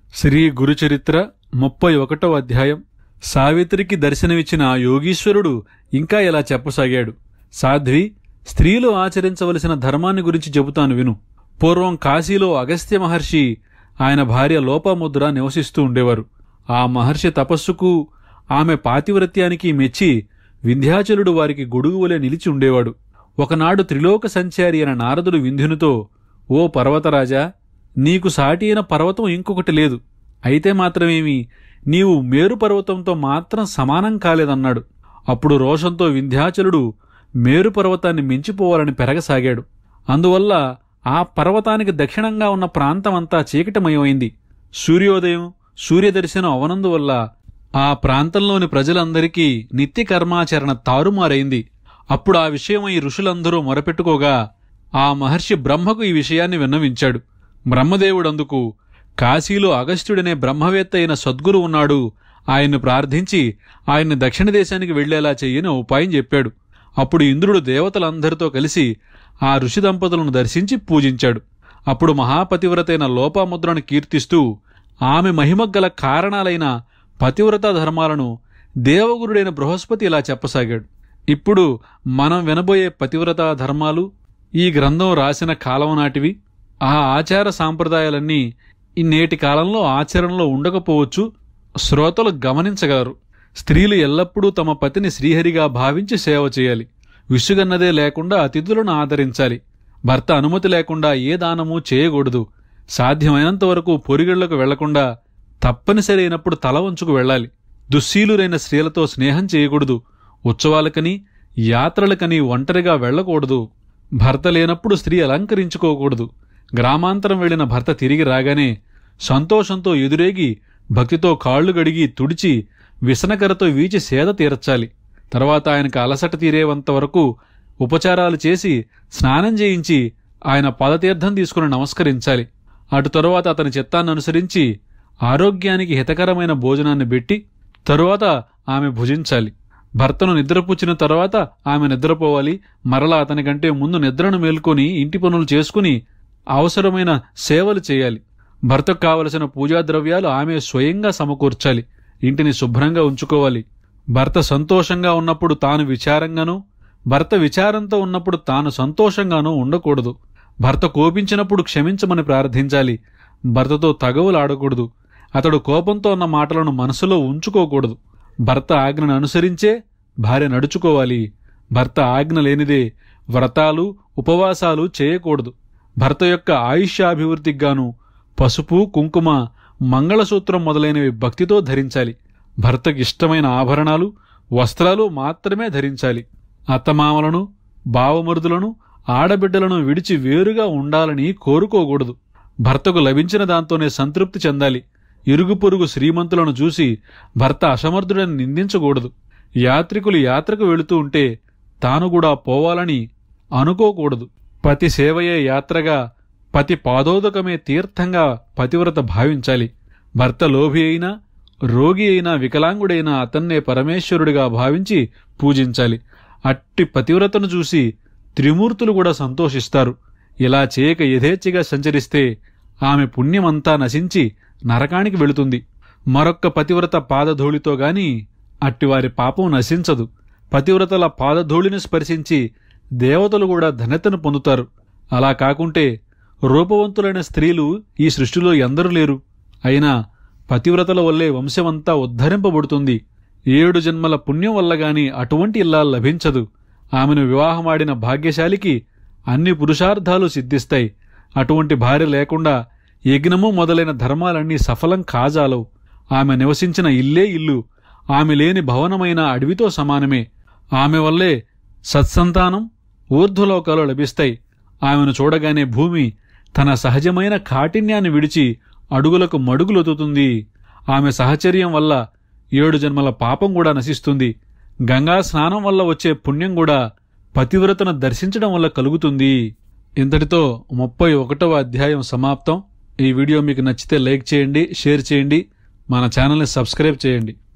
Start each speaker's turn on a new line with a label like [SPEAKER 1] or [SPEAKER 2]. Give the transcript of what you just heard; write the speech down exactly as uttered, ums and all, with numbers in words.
[SPEAKER 1] శ్రీ గురుచరిత్ర ముప్పై ఒకటవ అధ్యాయం. సావిత్రికి దర్శనమిచ్చిన యోగీశ్వరుడు ఇంకా ఇలా చెప్పసాగాడు. సాధ్వి, స్త్రీలు ఆచరించవలసిన ధర్మాన్ని గురించి చెబుతాను విను. పూర్వం కాశీలో అగస్త్య మహర్షి, ఆయన భార్య లోపాముద్ర నివసిస్తూ ఉండేవారు. ఆ మహర్షి తపస్సుకు, ఆమె పాతివ్రత్యానికి మెచ్చి వింధ్యాచలుడు వారికి గొడుగువలే నిలిచి ఉండేవాడు. ఒకనాడు త్రిలోక సంచారి అయిన నారదుడు వింధ్యునితో, ఓ పర్వతరాజా, నీకు సాటి అయిన పర్వతం ఇంకొకటి లేదు. అయితే మాత్రమేమి, నీవు మేరు పర్వతంతో మాత్రం సమానం కాలేదన్నాడు. అప్పుడు రోషంతో వింధ్యాచలుడు మేరు పర్వతాన్ని మించిపోవాలని పెరగసాగాడు. అందువల్ల ఆ పర్వతానికి దక్షిణంగా ఉన్న ప్రాంతమంతా చీకటిమయమైంది. సూర్యోదయం, సూర్యదర్శనం అవనందువల్ల ఆ ప్రాంతంలోని ప్రజలందరికీ నిత్య కర్మాచరణ తారుమారైంది. అప్పుడు ఆ విషయమై ఋషులందరూ మొరపెట్టుకోగా ఆ మహర్షి బ్రహ్మకు ఈ విషయాన్ని విన్నవించాడు. బ్రహ్మదేవుడందుకు, కాశీలో అగస్త్యుడనే బ్రహ్మవేత్త అయిన సద్గురు ఉన్నాడు, ఆయన్ను ప్రార్థించి ఆయన్ని దక్షిణ దేశానికి వెళ్లేలా చెయ్యని ఉపాయం చెప్పాడు. అప్పుడు ఇంద్రుడు దేవతలందరితో కలిసి ఆ ఋషి దంపతులను దర్శించి పూజించాడు. అప్పుడు మహాపతివ్రతైన లోపాముద్రను కీర్తిస్తూ ఆమె మహిమగల కారణాలైన పతివ్రతా ధర్మాలను దేవగురుడైన బృహస్పతి ఇలా చెప్పసాగాడు. ఇప్పుడు మనం వినబోయే పతివ్రతా ధర్మాలు ఈ గ్రంథం రాసిన కాలం నాటివి. ఆ ఆచార సాంప్రదాయాలన్నీ ఈ నేటి కాలంలో ఆచరణలో ఉండకపోవచ్చు, శ్రోతలు గమనించగలరు. స్త్రీలు ఎల్లప్పుడూ తమ పతిని శ్రీహరిగా భావించి సేవ చేయాలి. విసుగన్నదే లేకుండా అతిథులను ఆదరించాలి. భర్త అనుమతి లేకుండా ఏ దానమూ చేయకూడదు. సాధ్యమైనంత వరకు పొరిగళ్లకు వెళ్లకుండా తప్పనిసరి అయినప్పుడు తల వంచుకు వెళ్ళాలి. దుశ్శీలురైన స్త్రీలతో స్నేహం చేయకూడదు. ఉత్సవాలకని యాత్రలకని ఒంటరిగా వెళ్లకూడదు. భర్త లేనప్పుడు స్త్రీ అలంకరించుకోకూడదు. గ్రామాంతరం వెళ్లిన భర్త తిరిగి రాగానే సంతోషంతో ఎదురేగి భక్తితో కాళ్లు గడిగి తుడిచి విసనకరతో వీచి సేద తీర్చాలి. తర్వాత ఆయనకు అలసట తీరేంతవరకు ఉపచారాలు చేసి స్నానం చేయించి ఆయన పాదతీర్థం తీసుకుని నమస్కరించాలి. అటు తరువాత అతని చిత్తాన్ని అనుసరించి ఆరోగ్యానికి హితకరమైన భోజనాన్ని పెట్టి తరువాత ఆమె భుజించాలి. భర్తను నిద్రపుచ్చిన తరువాత ఆమె నిద్రపోవాలి. మరలా అతనికంటే ముందు నిద్రను మేల్కొని ఇంటి పనులు చేసుకుని అవసరమైన సేవలు చేయాలి. భర్తకు కావలసిన పూజా ద్రవ్యాలు ఆమె స్వయంగా సమకూర్చాలి. ఇంటిని శుభ్రంగా ఉంచుకోవాలి. భర్త సంతోషంగా ఉన్నప్పుడు తాను విచారంగానూ, భర్త విచారంతో ఉన్నప్పుడు తాను సంతోషంగానూ ఉండకూడదు. భర్త కోపించినప్పుడు క్షమించమని ప్రార్థించాలి. భర్తతో తగవులు ఆడకూడదు. అతడు కోపంతో ఉన్న మాటలను మనసులో ఉంచుకోకూడదు. భర్త ఆజ్ఞను అనుసరించే భార్య నడుచుకోవాలి. భర్త ఆజ్ఞ లేనిదే వ్రతాలు, ఉపవాసాలు చేయకూడదు. భర్త యొక్క ఆయుష్యాభివృద్ధిగాను పసుపు, కుంకుమ, మంగళసూత్రం మొదలైనవి భక్తితో ధరించాలి. భర్తకి ఇష్టమైన ఆభరణాలు, వస్త్రాలు మాత్రమే ధరించాలి. అత్తమామలను, బావమరుదులను, ఆడబిడ్డలను విడిచి వేరుగా ఉండాలని కోరుకోకూడదు. భర్తకు లభించిన దాంతోనే సంతృప్తి చెందాలి. ఇరుగు పొరుగు శ్రీమంతులను చూసి భర్త అసమర్థుడని నిందించకూడదు. యాత్రికులు యాత్రకు వెళుతూ ఉంటే తాను కూడా పోవాలని అనుకోకూడదు. పతి సేవయే యాత్రగా, పతి పాదోదకమే తీర్థంగా పతివ్రత భావించాలి. భర్త లోభి అయినా, రోగి అయినా, వికలాంగుడైనా అతన్నే పరమేశ్వరుడిగా భావించి పూజించాలి. అట్టి పతివ్రతను చూసి త్రిమూర్తులు కూడా సంతోషిస్తారు. ఇలా చేయక యథేచ్ఛగా సంచరిస్తే ఆమె పుణ్యమంతా నశించి నరకానికి వెళుతుంది. మరొక్క పతివ్రత పాదధూళితో గాని అట్టివారి పాపం నశించదు. పతివ్రతల పాదధూళిని స్పర్శించి దేవతలు కూడా ధన్యతను పొందుతారు. అలా కాకుంటే రూపవంతులైన స్త్రీలు ఈ సృష్టిలో ఎందరూ లేరు. అయినా పతివ్రతల వల్లే వంశమంతా ఉద్ధరింపబడుతుంది. ఏడు జన్మల పుణ్యం వల్ల గాని అటువంటి ఇల్లాలు లభించదు. ఆమెను వివాహమాడిన భాగ్యశాలికి అన్ని పురుషార్థాలు సిద్ధిస్తాయి. అటువంటి భార్య లేకుండా యజ్ఞము మొదలైన ధర్మాలన్నీ సఫలం కాజాలవు. ఆమె నివసించిన ఇల్లే ఇల్లు, ఆమె లేని భవనమైన అడవితో సమానమే. ఆమె వల్లే సత్సంతానం, ఊర్ధ్వలోకాలు లభిస్తాయి. ఆమెను చూడగానే భూమి తన సహజమైన కాఠిన్యాన్ని విడిచి అడుగులకు మడుగులొతుతుంది. ఆమె సహచర్యం వల్ల ఏడు జన్మల పాపం కూడా నశిస్తుంది. గంగా స్నానం వల్ల వచ్చే పుణ్యం కూడా పతివ్రతను దర్శించడం వల్ల కలుగుతుంది. ఇంతటితో ముప్పై ఒకటవ అధ్యాయం సమాప్తం. ఈ వీడియో మీకు నచ్చితే లైక్ చేయండి, షేర్ చేయండి, మన ఛానల్ని సబ్స్క్రైబ్ చేయండి.